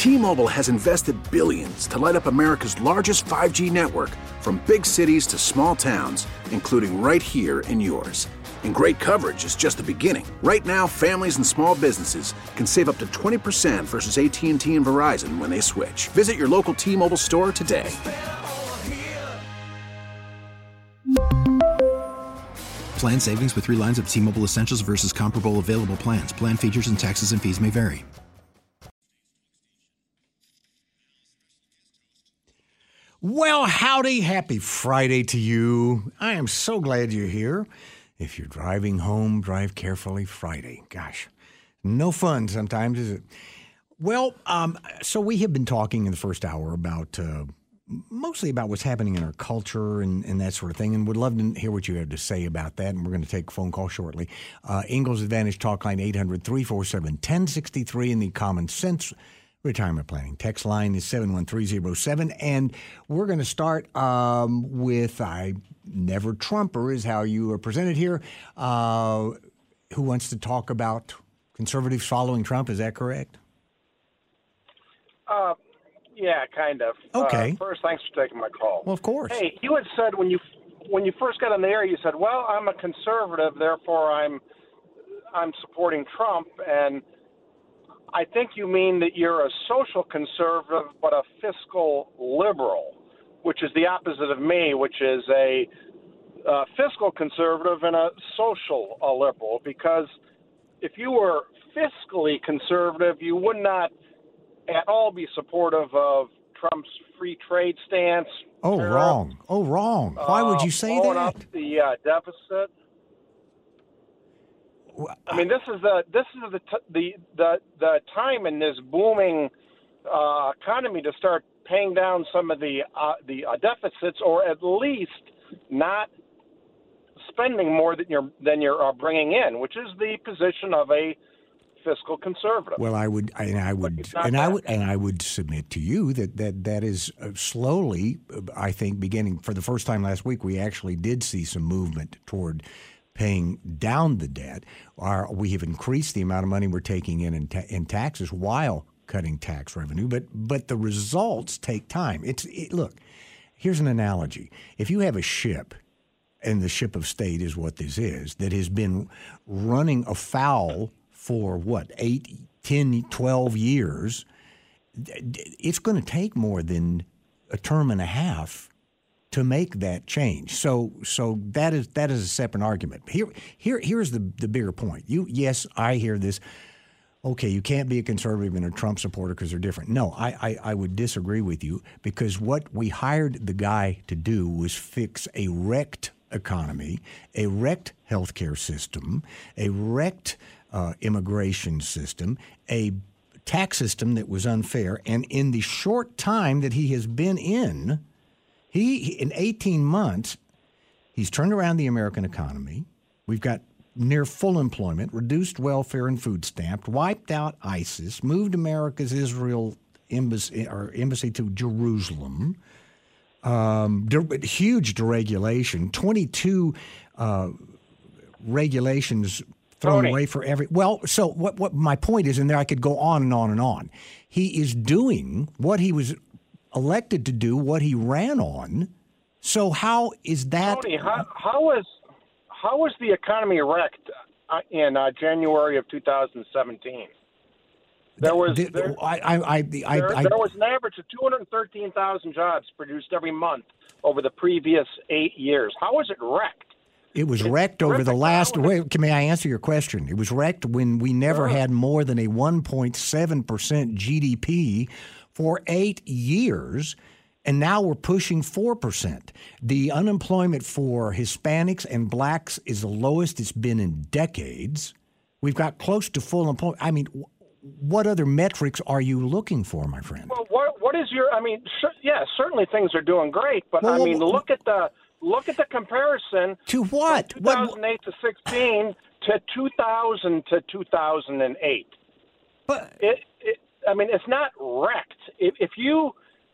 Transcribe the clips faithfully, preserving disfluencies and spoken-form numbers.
T-Mobile has invested billions to light up America's largest five G network, from big cities to small towns, including right here in yours. And great coverage is just the beginning. Right now, families and small businesses can save up to twenty percent versus A T and T and Verizon when they switch. Visit your local T-Mobile store today. Plan savings with three lines of T-Mobile Essentials versus comparable available plans. Plan features and taxes and fees may vary. Well, howdy, happy Friday to you. I am so glad you're here. If you're driving home, drive carefully Friday. Gosh, no fun sometimes, is it? Well, um, so we have been talking in the first hour about uh, mostly about what's happening in our culture and, and that sort of thing, and would love to hear what you have to say about that, and we're going to take a phone call shortly. Uh, Ingalls Advantage Talk Line, eight hundred, three four seven, one oh six three, and the Common Sense Retirement Planning text line is seven one three zero seven, and we're going to start um, with I Never Trumper is how you are presented here. Uh, who wants to talk about conservatives following Trump? Is that correct? Uh, yeah, kind of. Okay. Uh, first, thanks for taking my call. Well, of course. Hey, you had said when you when you first got on the air, you said, "Well, I'm a conservative, therefore I'm I'm supporting Trump," and I think you mean that you're a social conservative but a fiscal liberal, which is the opposite of me, which is a, a fiscal conservative and a social uh, liberal. Because if you were fiscally conservative, you would not at all be supportive of Trump's free trade stance. Oh, tariff, wrong. Oh, wrong. Why would you say uh, blowing that? up the uh, deficit. I mean, this is the this is the t- the the the time in this booming uh, economy to start paying down some of the uh, the uh, deficits, or at least not spending more than you're than you're uh, bringing in, which is the position of a fiscal conservative. Well, I would, and I would, and I would, and I would submit to you that that that is uh, slowly, uh, I think, beginning for the first time last week, we actually did see some movement toward paying down the debt. Our, we have increased the amount of money we're taking in in, ta- in taxes while cutting tax revenue, but but the results take time. It's it, look, here's an analogy. If you have a ship, and the ship of state is what this is, that has been running afoul for what, eight, ten, twelve years, it's going to take more than a term and a half to make that change. So so that is that is a separate argument. Here here here's the, the bigger point. You yes, I hear this, okay, you can't be a conservative and a Trump supporter because they're different. No, I, I, I would disagree with you, because what we hired the guy to do was fix a wrecked economy, a wrecked healthcare system, a wrecked uh, immigration system, a tax system that was unfair. And in the short time that he has been in, He, in eighteen months, he's turned around the American economy. We've got near full employment, reduced welfare and food stamp, wiped out ISIS, moved America's Israel embassy, or embassy to Jerusalem, um, de- huge deregulation, twenty-two uh, regulations thrown Tony. away for every. Well, so what? What my point is, and there I could go on and on and on. He is doing what he was elected to do, what he ran on. So how is that? Tony, how, how is how is the economy wrecked uh, in uh, January of two thousand seventeen? There was the, there, I, I, I, I, there, I, there was an average of two hundred thirteen thousand jobs produced every month over the previous eight years. How is it wrecked? It was It's wrecked over the terrific. last. How is Wait, can may I answer your question? It was wrecked when we never Sure. had more than a one point seven percent G D P for eight years, and now we're pushing four percent. The unemployment for Hispanics and blacks is the lowest it's been in decades. We've got close to full employment. I mean, what other metrics are you looking for, my friend? Well, what what is your? I mean, cer- yeah, certainly things are doing great, but Well, I mean, well, look at the look at the comparison To what? from What- two thousand eight to sixteen to two thousand to two thousand eight. But It, it, I mean, it's not wrecked. If, if you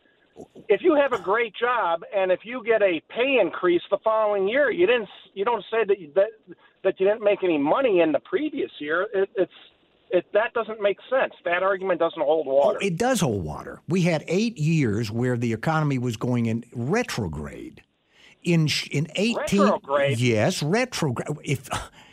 if you have a great job and if you get a pay increase the following year, you didn't you don't say that you, that that you didn't make any money in the previous year. It, it's it, that doesn't make sense. That argument doesn't hold water. Oh, it does hold water. We had eight years where the economy was going in retrograde. In in eighteen, retrograde? Yes, retrograde. If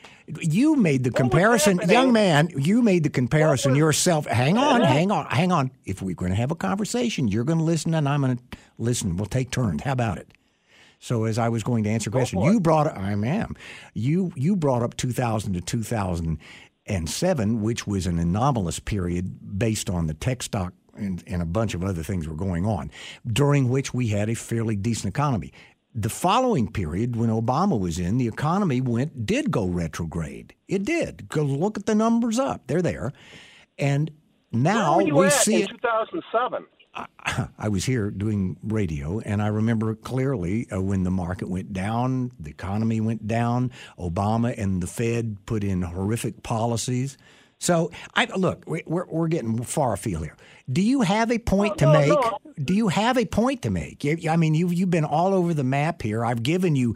you made the comparison, young man, you made the comparison was, yourself. Hang on, hang on, hang on. If we're going to have a conversation, you're going to listen and I'm going to listen. We'll take turns. How about it? So as I was going to answer a question, you brought up, I am, you you brought up two thousand to two thousand seven, which was an anomalous period based on the tech stock and, and a bunch of other things were going on, during which we had a fairly decent economy. The following period, when Obama was in, the economy went did go retrograde. It did. Go look at the numbers up; they're there, and now Where were you we at see in it. two thousand seven. I, I was here doing radio, and I remember clearly uh, when the market went down, the economy went down. Obama and the Fed put in horrific policies. So, I look, we're we're getting far afield here. Do you have a point no, to make? No, no. Do you have a point to make? I mean, you've you've been all over the map here. I've given you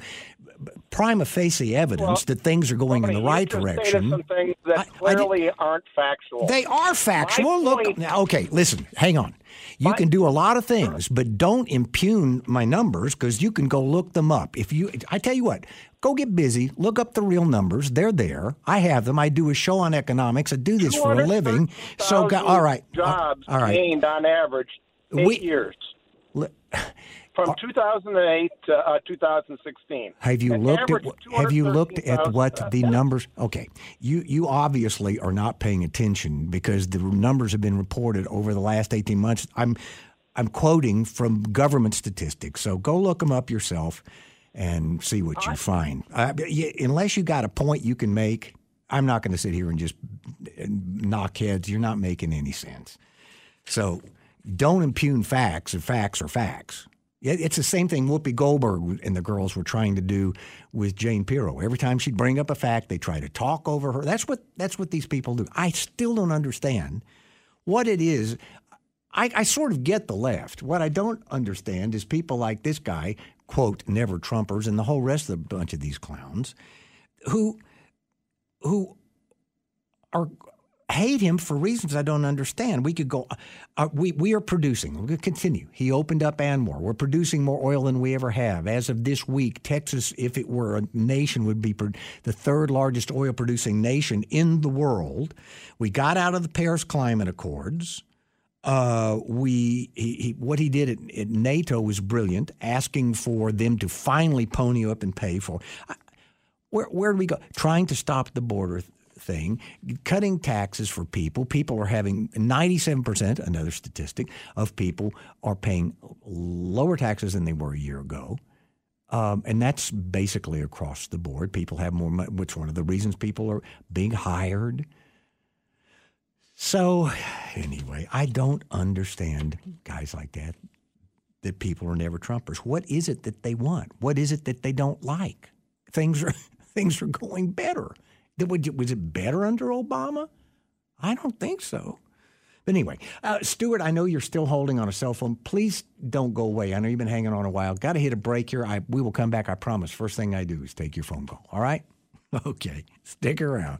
prima facie evidence well, that things are going well, in the right you just direction. Some things that I, clearly I aren't factual. They are factual. My Look, point, okay, listen, hang on. You my, can do a lot of things, but don't impugn my numbers because you can go look them up. If you, I tell you what, go get busy, look up the real numbers. They're there. I have them. I do a show on economics. I do this for a living. So, all right, jobs all right. gained on average eight we, years. Li- From two thousand eight to uh, two thousand sixteen. Have you An looked at have you looked at what the numbers? Okay, you you obviously are not paying attention because the numbers have been reported over the last eighteen months. I'm I'm quoting from government statistics, so go look them up yourself and see what you find. Uh, unless you got a point you can make, I'm not going to sit here and just knock heads. You're not making any sense. So don't impugn facts, and facts are facts. It's the same thing Whoopi Goldberg and the girls were trying to do with Jane Pirro. Every time she'd bring up a fact, they try to talk over her. That's what that's what these people do. I still don't understand what it is. I, I sort of get the left. What I don't understand is people like this guy, quote, never Trumpers, and the whole rest of the bunch of these clowns who who are hate him for reasons I don't understand. We could go, uh, we, we are producing, we'll continue. He opened up Anwar. We're producing more oil than we ever have. As of this week, Texas, if it were a nation, would be the third largest oil producing nation in the world. We got out of the Paris Climate Accords. Uh, we he, he, what he did at, at NATO was brilliant, asking for them to finally pony up and pay for. I, where where do we go? Trying to stop the border thing, cutting taxes for people. People are having ninety-seven percent, another statistic, of people are paying lower taxes than they were a year ago. Um, and that's basically across the board. People have more money, which is one of the reasons people are being hired. So anyway, I don't understand guys like that, that people are never Trumpers. What is it that they want? What is it that they don't like? Things are things are going better. Was it better under Obama? I don't think so. But anyway, uh, Stuart, I know you're still holding on a cell phone. Please don't go away. I know you've been hanging on a while. Got to hit a break here. I, we will come back, I promise. First thing I do is take your phone call. All right? Okay. Stick around.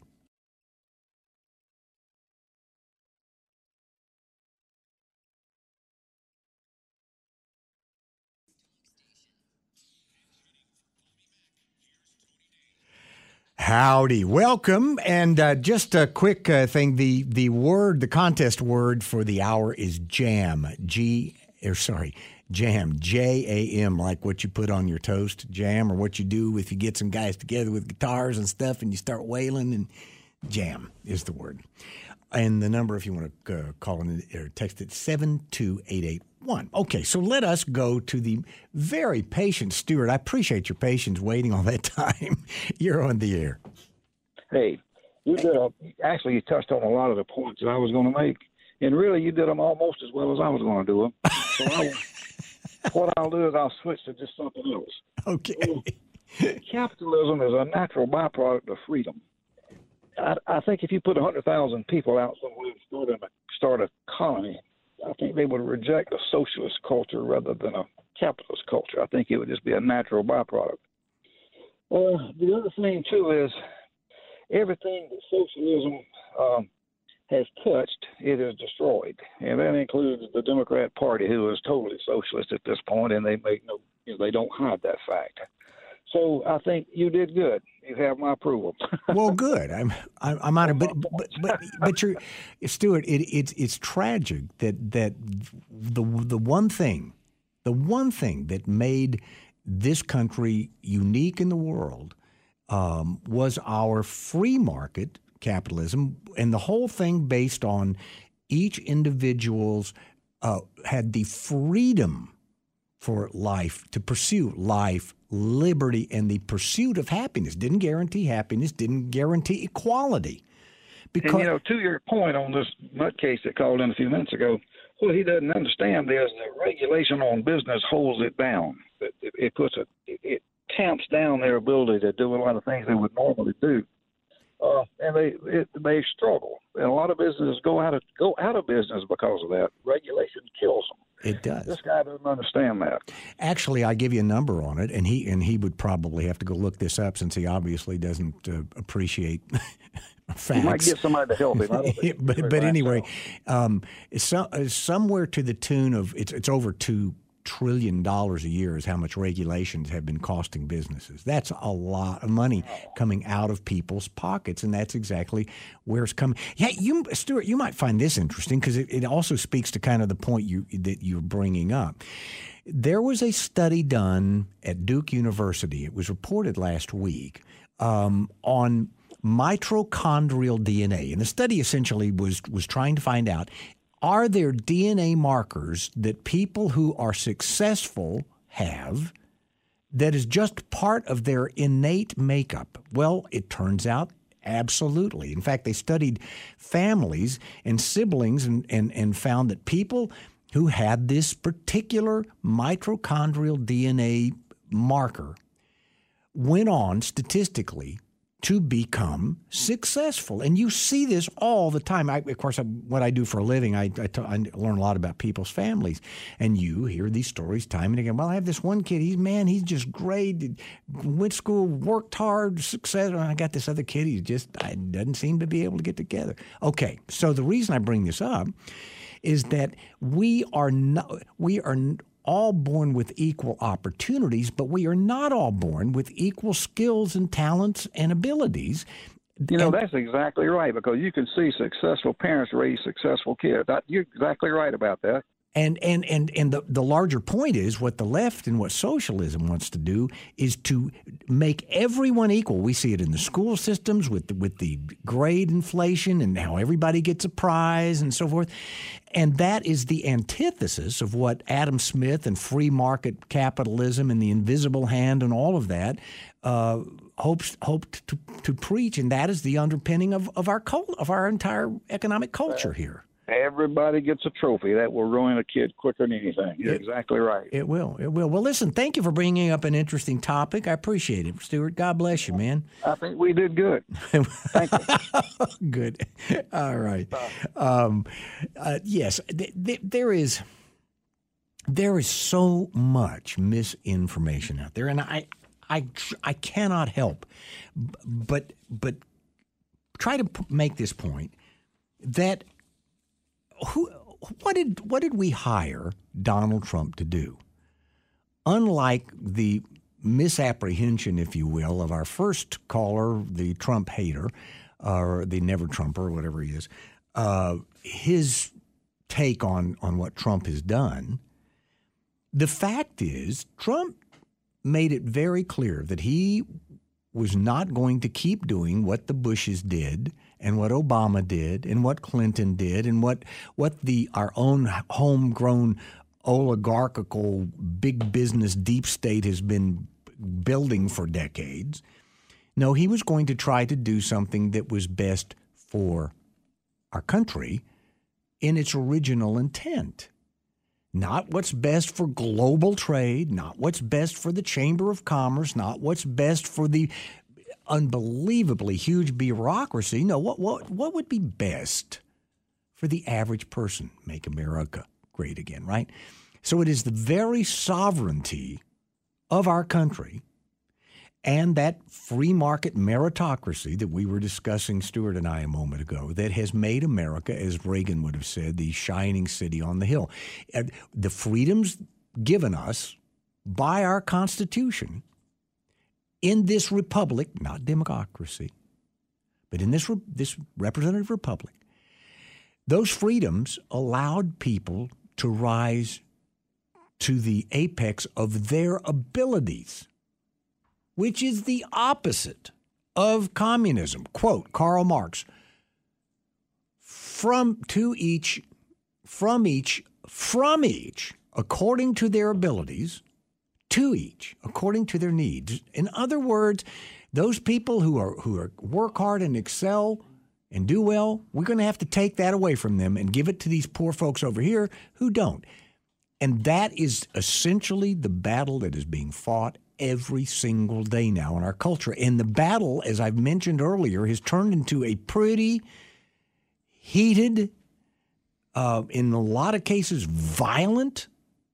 Howdy. Welcome. And uh, just a quick uh, thing. The the word, the contest word for the hour is jam. G, or sorry, jam. J A M, like what you put on your toast, jam, or what you do if you get some guys together with guitars and stuff and you start wailing, and jam is the word. And the number, if you want to uh, call in or text it, seven two eight eight one. Okay, so let us go to the very patient Stuart. I appreciate your patience waiting all that time. You're on the air. Hey, you did a, actually you touched on a lot of the points that I was going to make, and really you did them almost as well as I was going to do them. So I, what I'll do is I'll switch to just something else. Okay. So, capitalism is a natural byproduct of freedom. I, I think if you put one hundred thousand people out somewhere and start a, start a colony, I think they would reject a socialist culture rather than a capitalist culture. I think it would just be a natural byproduct. Uh, the other thing, too, is everything that socialism um, has touched, it is destroyed. And that includes the Democrat Party, who is totally socialist at this point, and they make no, you know, they don't hide that fact. So I think you did good. You have my approval. Well, good. I'm I'm, I'm on it, but but but, but you're, Stuart. It, it's it's tragic that that the the one thing, the one thing that made this country unique in the world um, was our free market capitalism, and the whole thing based on each individual's uh, had the freedom for life to pursue life, liberty, and the pursuit of happiness. Didn't guarantee happiness, didn't guarantee equality. Because, and, you know, to your point on this nutcase that called in a few minutes ago, what he doesn't understand is that regulation on business holds it down. It, it, it puts a, it, it tamps down their ability to do a lot of things they would normally do. Uh, and they it, they struggle, and a lot of businesses go out of go out of business because of that. Regulation kills them. It does. This guy doesn't understand that. Actually, I give you a number on it, and he and he would probably have to go look this up since he obviously doesn't uh, appreciate facts. You might get somebody to help him. I don't think but but anyway, um, so, uh, somewhere to the tune of it's it's over two trillion dollars a year is how much regulations have been costing businesses. That's a lot of money coming out of people's pockets, and that's exactly where it's coming. Yeah, you, Stuart, you might find this interesting because it, it also speaks to kind of the point you that you're bringing up. There was a study done at Duke University. It was reported last week um, on mitochondrial D N A, and the study essentially was was trying to find out, are there D N A markers that people who are successful have that is just part of their innate makeup? Well, it turns out absolutely. In fact, they studied families and siblings and, and, and found that people who had this particular mitochondrial D N A marker went on statistically to become successful. And you see this all the time. I, of course, I, what I do for a living, I, I, t- I learn a lot about people's families. And you hear these stories time and again. Well, I have this one kid. He's, man, he's just great. Went to school, worked hard, success. And I got this other kid. He just I, doesn't seem to be able to get together. Okay, so the reason I bring this up is that we are not, we are all born with equal opportunities, but we are not all born with equal skills and talents and abilities. You know, and that's exactly right, because you can see successful parents raise successful kids. You're exactly right about that. And and and and the, the larger point is what the left and what socialism wants to do is to make everyone equal. We see it in the school systems with the, with the grade inflation and how everybody gets a prize and so forth. And that is the antithesis of what Adam Smith and free market capitalism and the invisible hand and all of that uh, hopes hoped to to preach. And that is the underpinning of, of our cult, of our entire economic culture here. Everybody gets a trophy. That will ruin a kid quicker than anything. You're it, exactly right. It will. It will. Well, listen, thank you for bringing up an interesting topic. I appreciate it, Stuart. God bless you, man. I think we did good. Thank you. Good. All right. Um, uh, yes, th- th- there is there is so much misinformation out there, and I I I cannot help but but try to p- make this point that. Who, what did what did we hire Donald Trump to do? Unlike the misapprehension, if you will, of our first caller, the Trump hater, or the never Trumper, or whatever he is, uh, his take on, on what Trump has done, the fact is Trump made it very clear that he was not going to keep doing what the Bushes did and what Obama did and what Clinton did and what what the our own homegrown oligarchical big business deep state has been building for decades. No, he was going to try to do something that was best for our country in its original intent. Not what's best for global trade, not what's best for the Chamber of Commerce, not what's best for the unbelievably huge bureaucracy. No, what what what would be best for the average person? Make America great again, right? So it is the very sovereignty of our country and that free market meritocracy that we were discussing, Stuart and I, a moment ago, that has made America, as Reagan would have said, the shining city on the hill. The freedoms given us by our Constitution in this republic, not democracy, but in this re- this representative republic, those freedoms allowed people to rise to the apex of their abilities, which is the opposite of communism. Quote, Karl Marx, from to each, from each, from each, according to their abilities, to each, according to their needs. In other words, those people who are who are work hard and excel and do well, we're going to have to take that away from them and give it to these poor folks over here who don't. And that is essentially the battle that is being fought every single day now in our culture. And the battle, as I've mentioned earlier, has turned into a pretty heated, uh, in a lot of cases, violent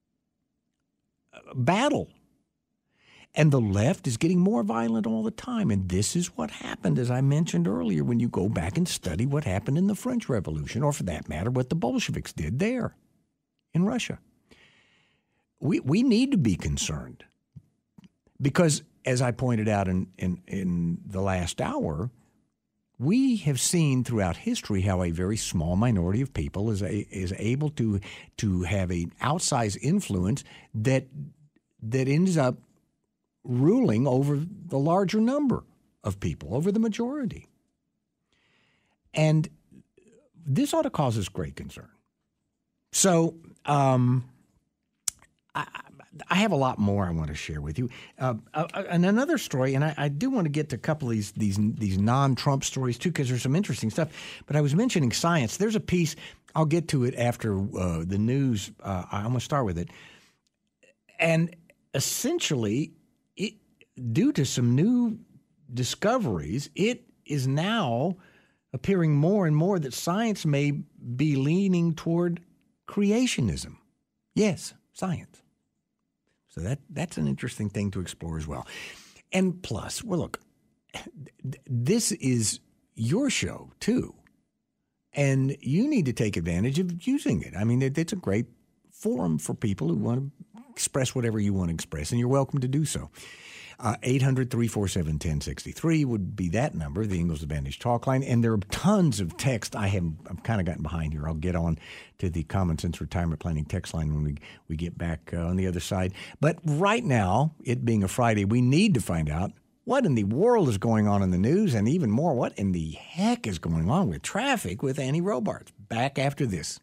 battle. And the left is getting more violent all the time. And this is what happened, as I mentioned earlier, when you go back and study what happened in the French Revolution, or for that matter, what the Bolsheviks did there in Russia. We we need to be concerned because, as I pointed out in, in, in the last hour, we have seen throughout history how a very small minority of people is a, is able to to have an outsized influence that that ends up ruling over the larger number of people, over the majority. And this ought to cause us great concern. So um, I, I have a lot more I want to share with you. Uh, uh, and another story, and I, I do want to get to a couple of these these, these non-Trump stories too, because there's some interesting stuff. But I was mentioning science. There's a piece, I'll get to it after uh, the news. Uh, I'm going to start with it. And essentially, it, due to some new discoveries, it is now appearing more and more that science may be leaning toward creationism. Yes, science. So that that's an interesting thing to explore as well. And plus, well, look, this is your show too, and you need to take advantage of using it. I mean, it, it's a great forum for people who want to express whatever you want to express, and you're welcome to do so. Uh, eight hundred, three four seven, one zero six three would be that number, the Ingalls Advantage talk line. And there are tons of text. I have I've kind of gotten behind here. I'll get on to the Common Sense Retirement Planning text line when we, we get back uh, on the other side. But right now, it being a Friday, we need to find out what in the world is going on in the news, and even more, what in the heck is going on with traffic with Annie Robards. Back after this.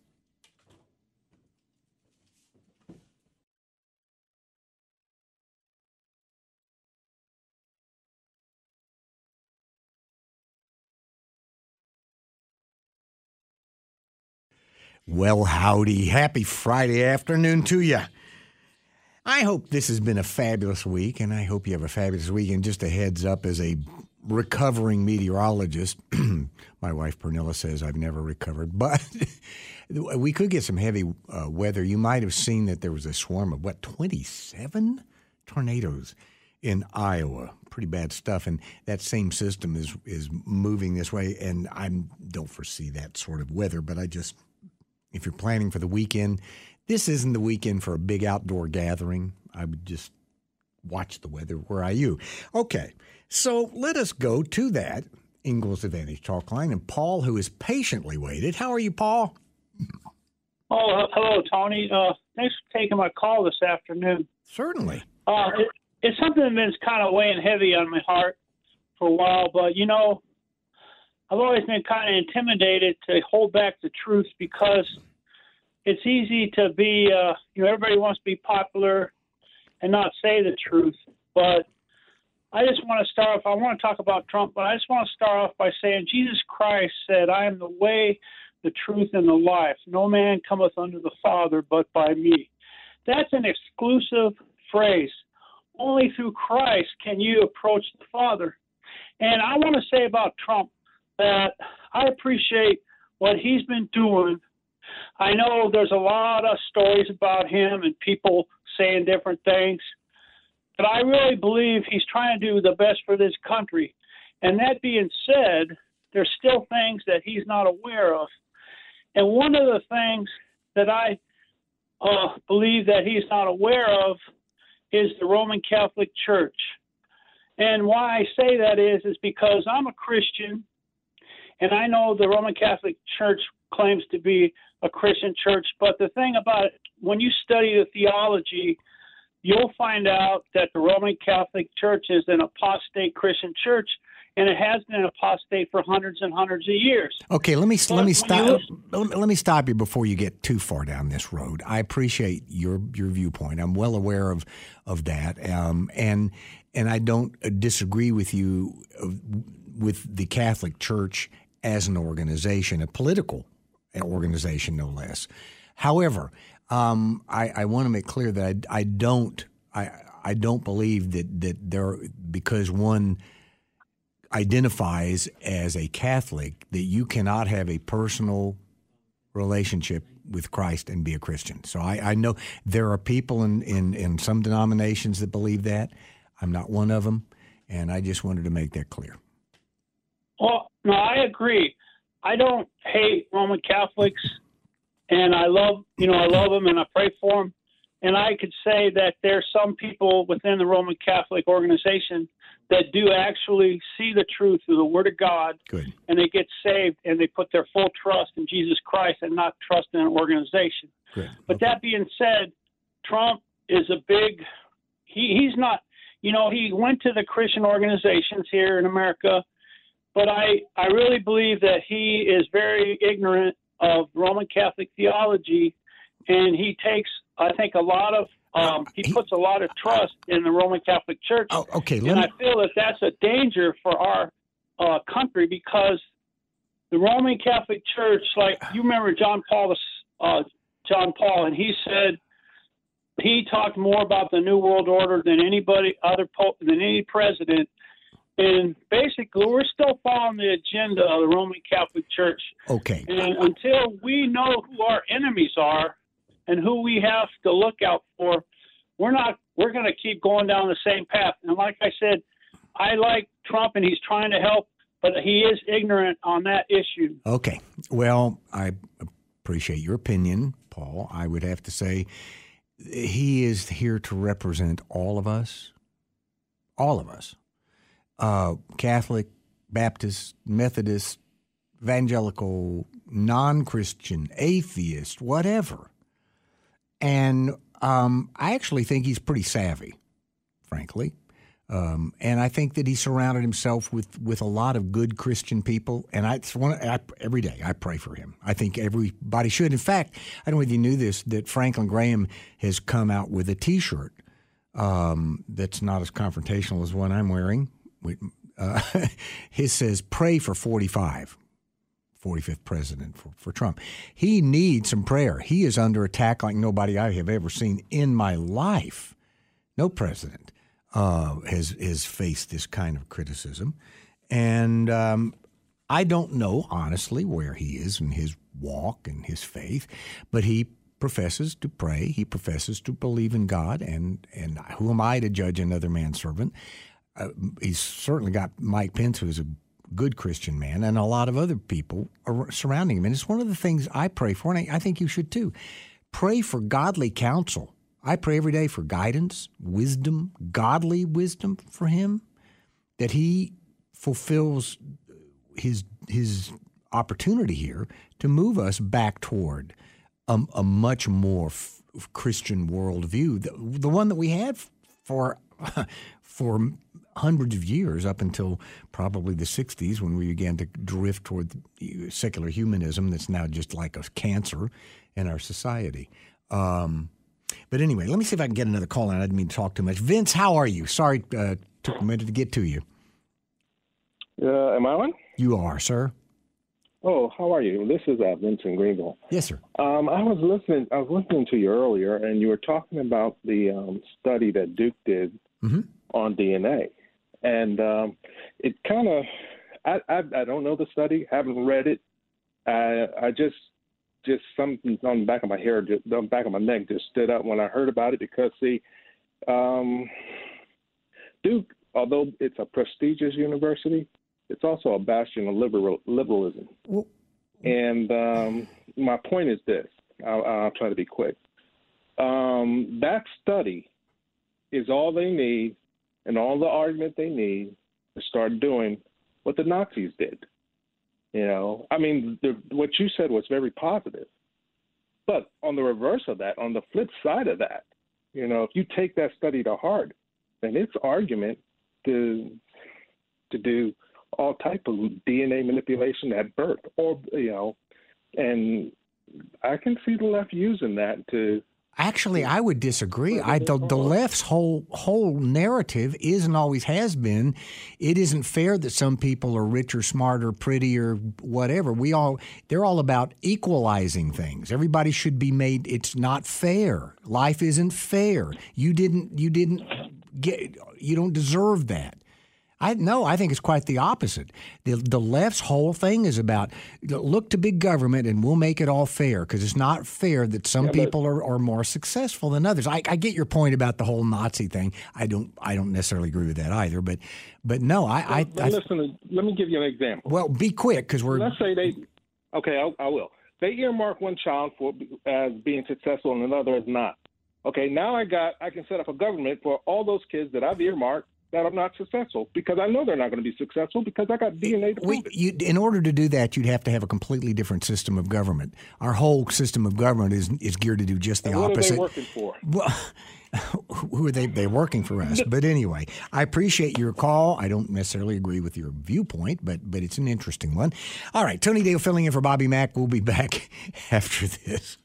Well, howdy. Happy Friday afternoon to you. I hope this has been a fabulous week, and I hope you have a fabulous week. And just a heads up, as a recovering meteorologist, my wife Pernilla says I've never recovered, but we could get some heavy uh, weather. You might have seen that there was a swarm of, what, twenty-seven tornadoes in Iowa. Pretty bad stuff, and that same system is is moving this way, and I don't foresee that sort of weather, but I just... If you're planning for the weekend, this isn't the weekend for a big outdoor gathering. I would just watch the weather. Where are you? Okay, so let us go to that Ingalls Advantage talk line. And Paul, who has patiently waited. How are you, Paul? Oh, hello, Tony. Uh, thanks for taking my call this afternoon. Certainly. Uh, it, it's something that's been kind of weighing heavy on my heart for a while, but, you know, I've always been kind of intimidated to hold back the truth because it's easy to be, uh, you know, everybody wants to be popular and not say the truth. But I just want to start off, I want to talk about Trump, but I just want to start off by saying Jesus Christ said, I am the way, the truth, and the life. No man cometh unto the Father but by me. That's an exclusive phrase. Only through Christ can you approach the Father. And I want to say about Trump, that I appreciate what he's been doing. I know there's a lot of stories about him and people saying different things, but I really believe he's trying to do the best for this country. And that being said, there's still things that he's not aware of. And one of the things that I uh, believe that he's not aware of is the Roman Catholic Church. And why I say that is, is because I'm a Christian, and I know the Roman Catholic Church claims to be a Christian church. But the thing about it, when you study the theology, you'll find out that the Roman Catholic Church is an apostate Christian church, and it has been apostate for hundreds and hundreds of years. Okay, let me But let me when stop. you Let let me stop you before you get too far down this road. I appreciate your your viewpoint. I'm well aware of of that, um, and and I don't disagree with you uh, with the Catholic Church as an organization, a political organization, no less. However, um, I, I want to make clear that I, I don't I I don't believe that that there because one identifies as a Catholic that you cannot have a personal relationship with Christ and be a Christian. So I, I know there are people in, in, in some denominations that believe that. I'm not one of them, and I just wanted to make that clear. Well, no, I agree. I don't hate Roman Catholics, and I love, you know, I love them and I pray for them. And I could say that there's some people within the Roman Catholic organization that do actually see the truth through the Word of God. Good. And they get saved and they put their full trust in Jesus Christ and not trust in an organization. Good. But Okay. that being said, Trump is a big, he, he's not, you know, he went to the Christian organizations here in America, but I, I really believe that he is very ignorant of Roman Catholic theology, and he takes, I think, a lot of, um, he puts a lot of trust in the Roman Catholic Church. Oh, okay. Let And me, I feel that that's a danger for our uh, country, because the Roman Catholic Church, like you remember John Paul, uh, John Paul, and he said he talked more about the New World Order than anybody other pope, than any president. And basically, we're still following the agenda of the Roman Catholic Church. okay. And until we know who our enemies are and who we have to look out for, we're not. We're going to keep going down the same path. And like I said, I like Trump, and he's trying to help, but he is ignorant on that issue. Okay. Well, I appreciate your opinion, Paul. I would have to say he is here to represent all of us, all of us, uh, Catholic, Baptist, Methodist, evangelical, non-Christian, atheist, whatever. And um, I actually think he's pretty savvy, frankly. Um, and I think that he surrounded himself with, with a lot of good Christian people. And I, it's one, I every day I pray for him. I think everybody should. In fact, I don't know if you knew this, that Franklin Graham has come out with a T-shirt um, that's not as confrontational as one I'm wearing. Uh, his says, "Pray for forty-five." forty-fifth president for, for Trump. He needs some prayer. He is under attack like nobody I have ever seen in my life. No president uh, has has faced this kind of criticism. And um, I don't know, honestly, where he is in his walk and his faith, but he professes to pray. He professes to believe in God, and, and who am I to judge another man's servant? Uh, he's certainly got Mike Pence, who is a good Christian man, and a lot of other people are surrounding him. And it's one of the things I pray for, and I, I think you should too. Pray for godly counsel. I pray every day for guidance, wisdom, godly wisdom for him, that he fulfills his his opportunity here to move us back toward a, a much more f- Christian worldview, the, the one that we had for for hundreds of years up until probably the sixties, when we began to drift toward secular humanism that's now just like a cancer in our society. Um, but anyway, let me see if I can get another call in. I didn't mean to talk too much. Vince, how are you? Sorry, uh, took a minute to get to you. Uh, am I on? You are, sir. Oh, how are you? This is uh, Vincent Greenville. Yes, sir. Um, I was listening. I was listening to you earlier, and you were talking about the um, study that Duke did mm-hmm. on D N A, and um, it kind of. I, I I don't know the study. Haven't read it. I I just just something on the back of my hair, just, on the back of my neck, just stood up when I heard about it, because see, um, Duke, although it's a prestigious university, it's also a bastion of liberal, liberalism. Well, and um, my point is this. I'll, I'll try to be quick. Um, that study is all they need and all the argument they need to start doing what the Nazis did. You know, I mean, the, what you said was very positive. But on the reverse of that, on the flip side of that, you know, if you take that study to heart, then its argument to to do all type of D N A manipulation at birth, or you know, and I can see the left using that to. Actually, I would disagree. I, the, the left's whole whole narrative is and always has been, it isn't fair that some people are richer, smarter, prettier, whatever. We all they're all about equalizing things. Everybody should be made. It's not fair. Life isn't fair. You didn't. You didn't get. You don't deserve that. I no, I think it's quite the opposite. The the left's whole thing is about look to big government and we'll make it all fair because it's not fair that some yeah, people are, are more successful than others. I, I get your point about the whole Nazi thing. I don't I don't necessarily agree with that either. But but no, I I, well, I listen. To, let me give you an example. Well, be quick because we're. Let's say they. Okay, I, I will. They earmark one child for as being successful and another as not. Okay, now I got I can set up a government for all those kids that I've earmarked that I'm not successful because I know they're not going to be successful because I got D N A to prove it. You, in order to do that, you'd have to have a completely different system of government. Our whole system of government is is geared to do just the and what opposite. What are they working for? Well, who are they? They're working for us. But anyway, I appreciate your call. I don't necessarily agree with your viewpoint, but but it's an interesting one. All right, Tony Dale filling in for Bobby Mack. We'll be back after this.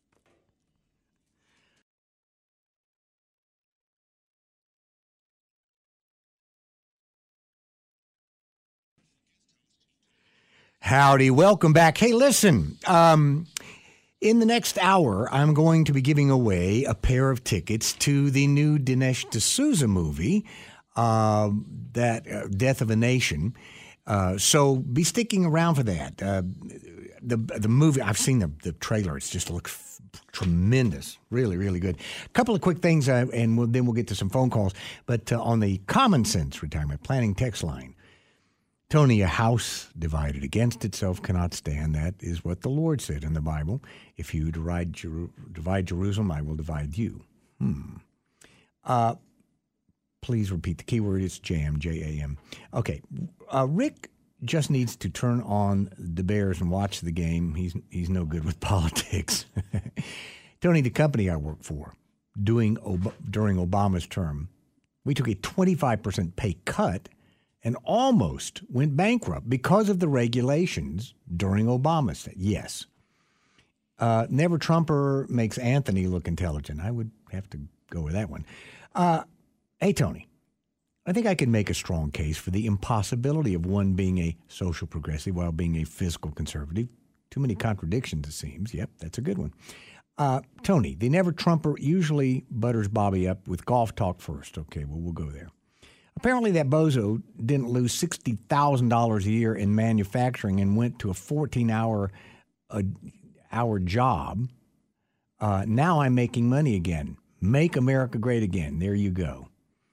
Howdy, welcome back. Hey, listen, um, in the next hour, I'm going to be giving away a pair of tickets to the new Dinesh D'Souza movie, uh, that uh, Death of a Nation. Uh, so be sticking around for that. Uh, the the movie, I've seen the, the trailer. It just looks f- tremendous. Really, really good. A couple of quick things, uh, and we'll, then we'll get to some phone calls. But uh, on the Common Sense Retirement Planning text line, Tony, a house divided against itself cannot stand. That is what the Lord said in the Bible. If you divide, Jer- divide Jerusalem, I will divide you. Hmm. Uh, please repeat the keyword. It's J M, J A M. Okay. Uh, Rick just needs to turn on the Bears and watch the game. He's he's no good with politics. Tony, the company I work for, doing Ob- during Obama's term, we took a twenty-five percent pay cut and almost went bankrupt because of the regulations during Obama's. Yes. Uh, Never Trumper makes Anthony look intelligent. I would have to go with that one. Uh, hey, Tony, I think I can make a strong case for the impossibility of one being a social progressive while being a fiscal conservative. Too many contradictions, it seems. Yep, that's a good one. Uh, Tony, the Never Trumper usually butters Bobby up with golf talk first. Okay, well, we'll go there. Apparently that bozo didn't lose sixty thousand dollars a year in manufacturing and went to a fourteen-hour uh, hour job. Uh, now I'm making money again. Make America great again. There you go.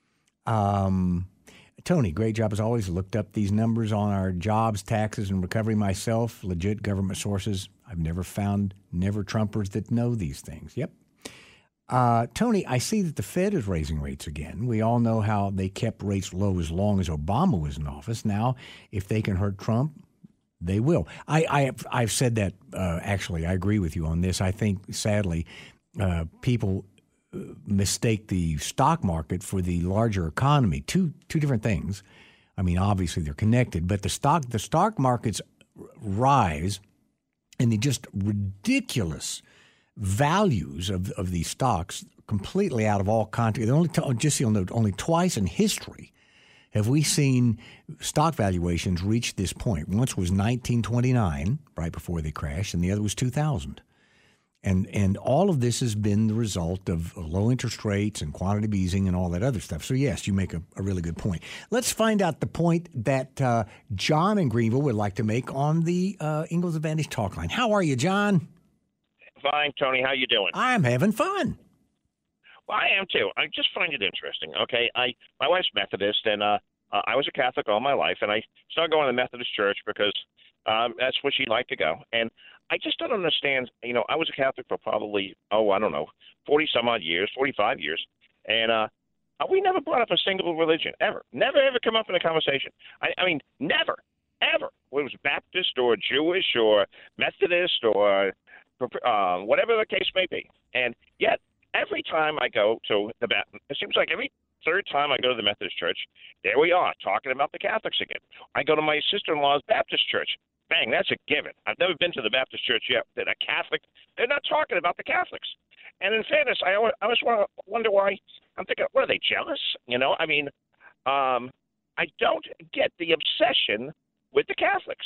Um, Tony, great job as always. Looked up these numbers on our jobs, taxes, and recovery myself. Legit government sources. I've never found never Trumpers that know these things. Yep. Uh, Tony, I see that the Fed is raising rates again. We all know how they kept rates low as long as Obama was in office. Now, if they can hurt Trump, they will. I, I, I've said that, uh, actually, I agree with you on this. I think, sadly, uh, people mistake the stock market for the larger economy. Two two different things. I mean, obviously they're connected, but the stock the stock markets rise and the just ridiculous values of, of these stocks completely out of all context. The only t- just so you'll note, only twice in history have we seen stock valuations reach this point. Once was nineteen twenty-nine, right before they crashed, and the other was two thousand. And and all of this has been the result of low interest rates and quantitative easing and all that other stuff. So, yes, you make a, a really good point. Let's find out the point that uh, John in Greenville would like to make on the uh, Ingalls Advantage talk line. How are you, John? Fine, Tony. How you doing? I'm having fun. Well, I am too. I just find it interesting. Okay, I my wife's Methodist, and uh, uh, I was a Catholic all my life, and I started going to the Methodist church because um, that's where she liked to go. And I just don't understand. You know, I was a Catholic for probably oh, I don't know, forty some odd years, forty-five years, and uh, we never brought up a single religion ever. Never ever come up in a conversation. I, I mean, never, ever. Whether it was Baptist or Jewish or Methodist or uh, whatever the case may be, and yet. Every time I go to the Baptist, it seems like every third time I go to the Methodist church, there we are, talking about the Catholics again. I go to my sister-in-law's Baptist church. Bang, that's a given. I've never been to the Baptist church yet. They're a Catholic. They're not talking about the Catholics. And in fairness, I always, I always want to wonder why. I'm thinking, what, are they jealous? You know, I mean, um, I don't get the obsession with the Catholics.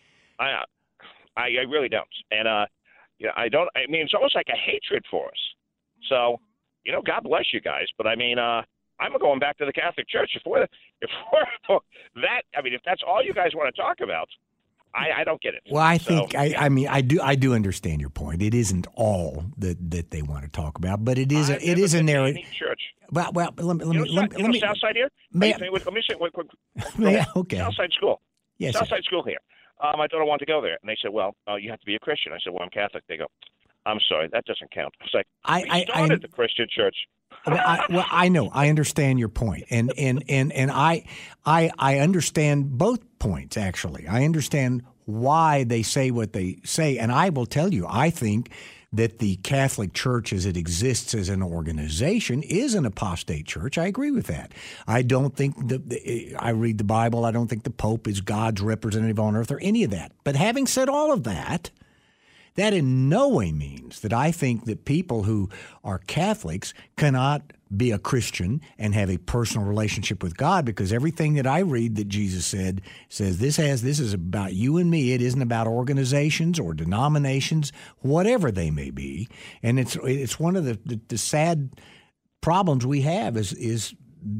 I, I, I really don't. And, uh, you know, I don't, I mean, it's almost like a hatred for us. So, you know, God bless you guys. But, I mean, uh, I'm going back to the Catholic Church. If we're, if we're that, I mean, if that's all you guys want to talk about, I, I don't get it. Well, I so, think, I, I mean, I do I do understand your point. It isn't all that, that they want to talk about, but it is, a, it is a narrative. Church. Well, well, let me, let you me, know, let, you know me. Southside here? May, let, me, let me say one quick. May, okay. Southside School. Yes. Southside School here. Um, I thought I wanted to go there. And they said, well, uh, you have to be a Christian. I said, well, I'm Catholic. They go, I'm sorry, that doesn't count. I was like, I, we I, started I, the Christian church. well, I, well, I know, I understand your point, and and and and I, I, I understand both points. Actually, I understand why they say what they say, and I will tell you, I think that the Catholic Church, as it exists as an organization, is an apostate church. I agree with that. I don't think the, the I read the Bible. I don't think the Pope is God's representative on earth or any of that. But having said all of that. That in no way means that I think that people who are Catholics cannot be a Christian and have a personal relationship with God, because everything that I read that Jesus said says this has this is about you and me. It isn't about organizations or denominations, whatever they may be. And it's it's one of the, the, the sad problems we have is is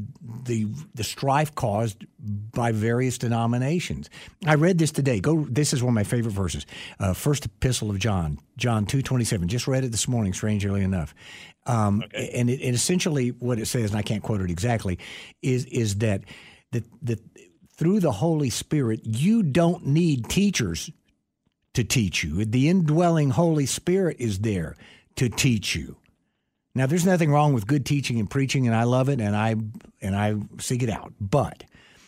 the the strife caused by various denominations. I read this today. Go. This is one of my favorite verses. Uh, First Epistle of John, John two twenty-seven. Just read it this morning, strangely enough. Um, okay. And it, it essentially what it says, and I can't quote it exactly, is is that that that through the Holy Spirit, you don't need teachers to teach you. The indwelling Holy Spirit is there to teach you. Now, there's nothing wrong with good teaching and preaching, and I love it, and I and I seek it out. But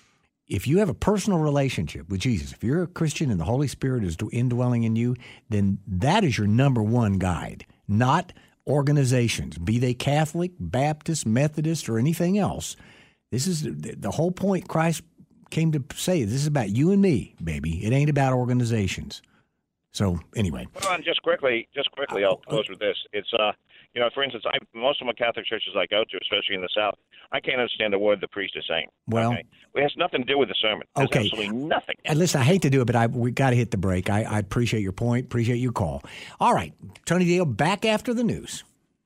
if you have a personal relationship with Jesus, if you're a Christian and the Holy Spirit is indwelling in you, then that is your number one guide, not organizations, be they Catholic, Baptist, Methodist, or anything else. This is the whole point Christ came to say. This is about you and me, baby. It ain't about organizations. So anyway. Hold on, just quickly, just quickly, I'll close with this. It's, uh, you know, for instance, I, most of my Catholic churches I go to, especially in the South, I can't understand a word the priest is saying. Well, okay? It has nothing to do with the sermon. It has okay. absolutely nothing. And listen, I hate to do it, but I we got to hit the break. I, I appreciate your point, appreciate your call. All right, Tony Dale, back after the news.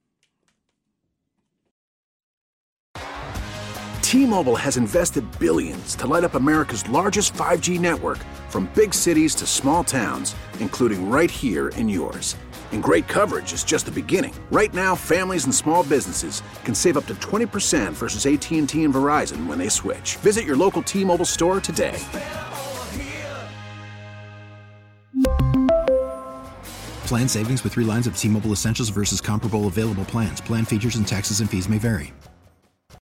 T-Mobile has invested billions to light up America's largest five G network, from big cities to small towns, including right here in yours. And great coverage is just the beginning. Right now, families and small businesses can save up to twenty percent versus A T and T and Verizon when they switch. Visit your local T-Mobile store today. Plan savings with three lines of T-Mobile Essentials versus comparable available plans. Plan features and taxes and fees may vary.